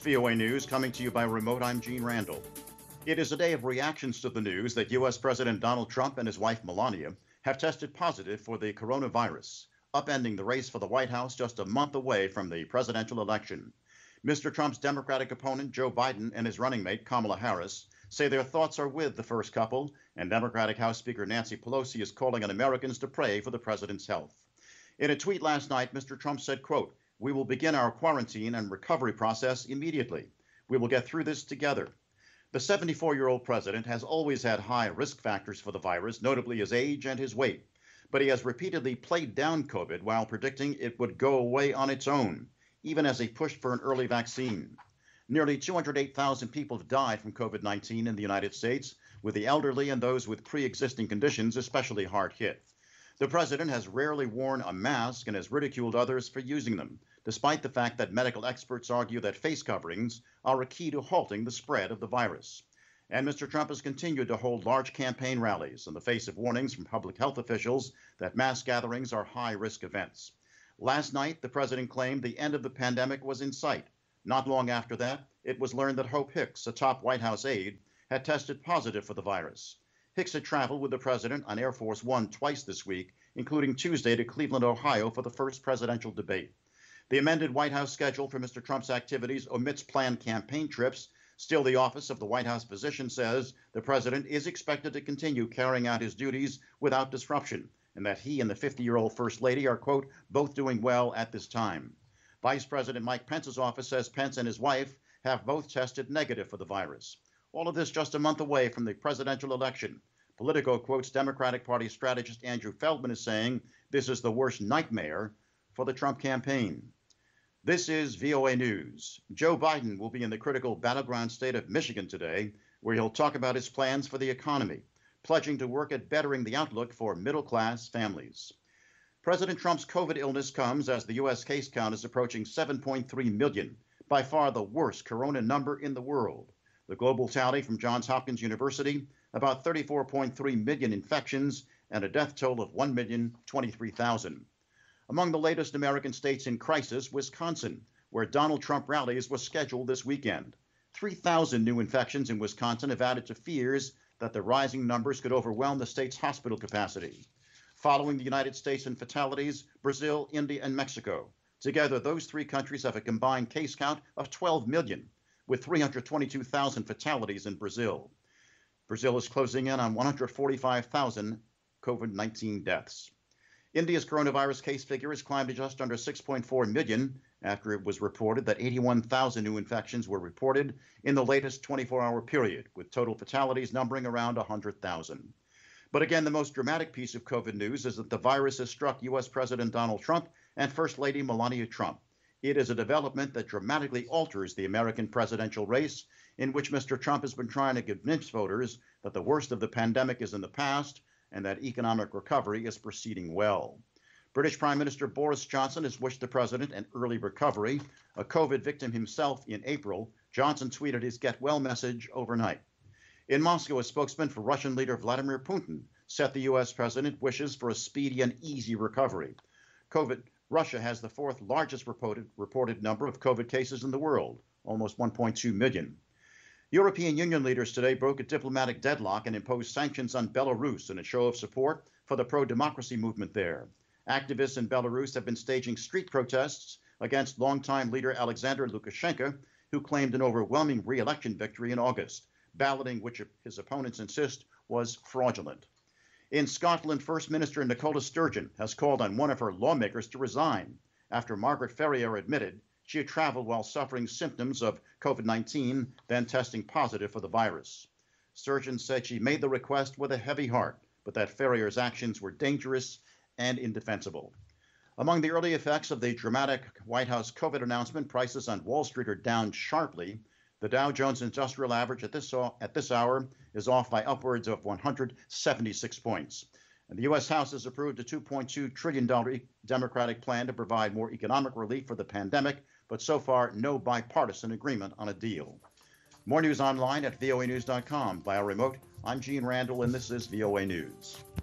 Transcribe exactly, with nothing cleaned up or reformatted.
V O A News, coming to you by remote. I'm Gene Randall. It is a day of reactions to the news that U S. President Donald Trump and his wife Melania have tested positive for the coronavirus, upending the race for the White House just a month away from the presidential election. Mister Trump's Democratic opponent, Joe Biden, and his running mate, Kamala Harris, say their thoughts are with the first couple, and Democratic House Speaker Nancy Pelosi is calling on Americans to pray for the president's health. In a tweet last night, Mister Trump said, quote, "We will begin our quarantine and recovery process immediately. We will get through this together." The seventy-four-year-old president has always had high risk factors for the virus, notably his age and his weight. But he has repeatedly played down COVID while predicting it would go away on its own, even as he pushed for an early vaccine. Nearly two hundred eight thousand people have died from COVID nineteen in the United States, with the elderly and those with pre-existing conditions especially hard hit. The president has rarely worn a mask and has ridiculed others for using them, despite the fact that medical experts argue that face coverings are a key to halting the spread of the virus. And Mister Trump has continued to hold large campaign rallies in the face of warnings from public health officials that mass gatherings are high-risk events. Last night, the president claimed the end of the pandemic was in sight. Not long after that, it was learned that Hope Hicks, a top White House aide, had tested positive for the virus. Hicks had traveled with the president on Air Force One twice this week, including Tuesday to Cleveland, Ohio, for the first presidential debate. The amended White House schedule for Mister Trump's activities omits planned campaign trips. Still, the office of the White House physician says the president is expected to continue carrying out his duties without disruption, and that he and the fifty-year-old First Lady are, quote, both doing well at this time. Vice President Mike Pence's office says Pence and his wife have both tested negative for the virus. All of this just a month away from the presidential election. Politico quotes Democratic Party strategist Andrew Feldman as saying this is the worst nightmare for the Trump campaign. This is V O A News. Joe Biden will be in the critical battleground state of Michigan today, where he'll talk about his plans for the economy, pledging to work at bettering the outlook for middle-class families. President Trump's COVID illness comes as the U S case count is approaching seven point three million, by far the worst corona number in the world. The global tally from Johns Hopkins University, about thirty-four point three million infections and a death toll of one million twenty-three thousand. Among the latest American states in crisis, Wisconsin, where Donald Trump rallies were scheduled this weekend. three thousand new infections in Wisconsin have added to fears that the rising numbers could overwhelm the state's hospital capacity. Following the United States in fatalities, Brazil, India, and Mexico. Together, those three countries have a combined case count of twelve million, with three hundred twenty-two thousand fatalities in Brazil. Brazil is closing in on one hundred forty-five thousand COVID nineteen deaths. India's coronavirus case figure has climbed to just under six point four million after it was reported that eighty-one thousand new infections were reported in the latest twenty-four hour period, with total fatalities numbering around one hundred thousand. But again, the most dramatic piece of COVID news is that the virus has struck U S. President Donald Trump and First Lady Melania Trump. It is a development that dramatically alters the American presidential race, in which Mister Trump has been trying to convince voters that the worst of the pandemic is in the past and that economic recovery is proceeding well. British Prime Minister Boris Johnson has wished the president an early recovery. A COVID victim himself in April, Johnson tweeted his get well message overnight. In Moscow, a spokesman for Russian leader Vladimir Putin said the U S president wishes for a speedy and easy recovery. COVID, Russia has the fourth largest reported, reported number of COVID cases in the world, almost one point two million. European Union leaders today broke a diplomatic deadlock and imposed sanctions on Belarus in a show of support for the pro-democracy movement there. Activists in Belarus have been staging street protests against longtime leader Alexander Lukashenko, who claimed an overwhelming re-election victory in August, balloting which his opponents insist was fraudulent. In Scotland, First Minister Nicola Sturgeon has called on one of her lawmakers to resign after Margaret Ferrier admitted she had traveled while suffering symptoms of COVID nineteen, then testing positive for the virus. Sturgeon said she made the request with a heavy heart, but that Ferrier's actions were dangerous and indefensible. Among the early effects of the dramatic White House COVID announcement, prices on Wall Street are down sharply. The Dow Jones Industrial Average at this, at this hour is off by upwards of one hundred seventy-six points. And the U S. House has approved a two point two trillion dollars Democratic plan to provide more economic relief for the pandemic, but so far no bipartisan agreement on a deal. More news online at V O A news dot com. Via remote, I'm Gene Randall, and this is V O A News.